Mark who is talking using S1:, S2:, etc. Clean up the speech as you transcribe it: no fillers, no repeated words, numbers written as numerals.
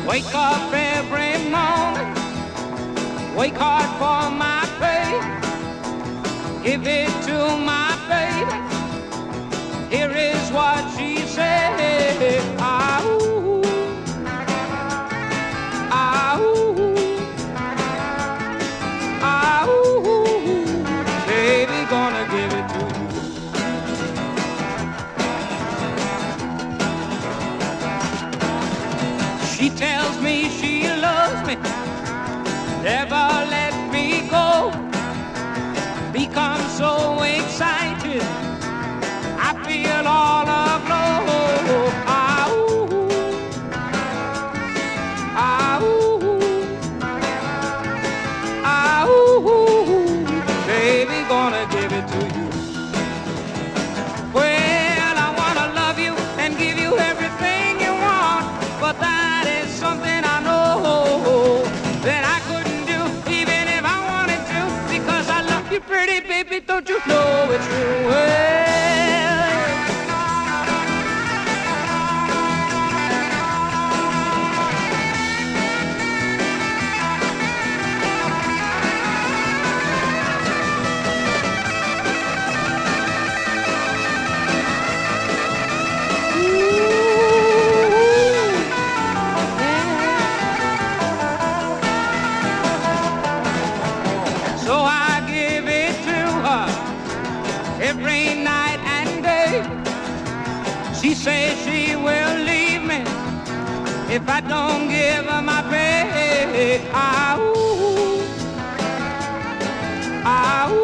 S1: Wake up every morning, wake hard for my pay, give it to my baby. Here is what she said. Ah, ooh, ah, ooh, ah, ooh, baby, gonna give it to you. She tells me she loves me, never let me go. Become so excited, I feel all aglow. Ah, ooh, ah, ooh, ah, ooh, baby, gonna give it to you. Well, I wanna love you and give you everything you want, but that is something I know that I couldn't do even if I wanted to, because I love you, pretty baby, don't you know it's true? Well, so I give it to her every night and day. She says she will leave me if I don't give her my pay. Ah, ooh, ah, ooh.